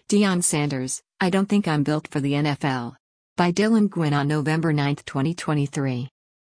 Deion Sanders, I don't think I'm built for the NFL. By Dylan Gwynn on November 9, 2023.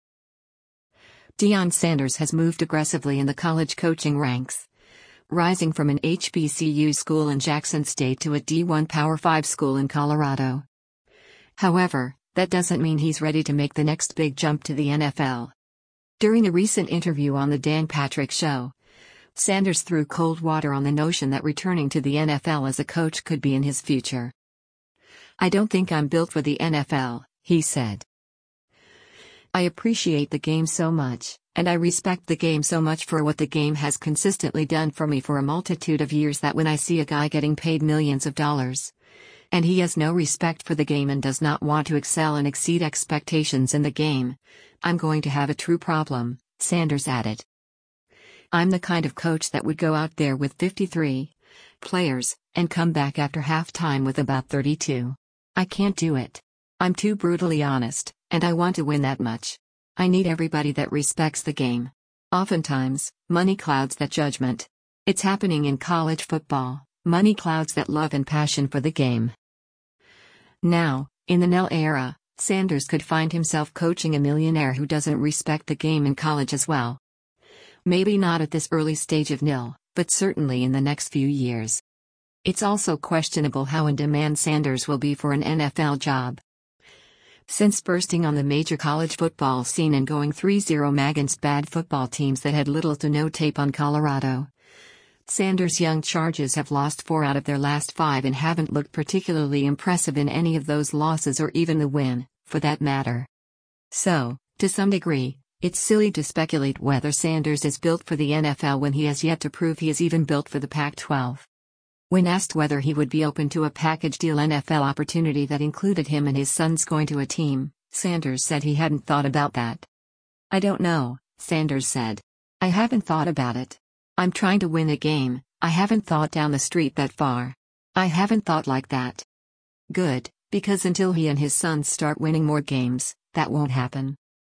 Deion Sanders has moved aggressively in the college coaching ranks, rising from an HBCU school in Jackson State to a D1 Power 5 school in Colorado. However, that doesn't mean he's ready to make the next big jump to the NFL. During a recent interview on The Dan Patrick Show, Sanders threw cold water on the notion that returning to the NFL as a coach could be in his future. "I don't think I'm built for the NFL," he said. "I appreciate the game so much, and I respect the game so much for what the game has consistently done for me for a multitude of years that when I see a guy getting paid millions of dollars, and he has no respect for the game and does not want to excel and exceed expectations in the game, I'm going to have a true problem," Sanders added. "I'm the kind of coach that would go out there with 53 players and come back after halftime with about 32. I can't do it. I'm too brutally honest, and I want to win that much. I need everybody that respects the game. Oftentimes, money clouds that judgment. It's happening in college football. Money clouds that love and passion for the game." Now, in the NIL era, Sanders could find himself coaching a millionaire who doesn't respect the game in college as well. Maybe not at this early stage of NIL, but certainly in the next few years. It's also questionable how in demand Sanders will be for an NFL job. Since bursting on the major college football scene and going 3-0 against bad football teams that had little to no tape on Colorado, Sanders' young Chargers have lost 4 out of their last 5 and haven't looked particularly impressive in any of those losses or even the win, for that matter. So, to some degree, it's silly to speculate whether Sanders is built for the NFL when he has yet to prove he is even built for the Pac-12. When asked whether he would be open to a package deal NFL opportunity that included him and his sons going to a team, Sanders said he hadn't thought about that. "I don't know," Sanders said. "I haven't thought about it. I'm trying to win a game. I haven't thought down the street that far. I haven't thought like that." Good, because until he and his sons start winning more games, that won't happen.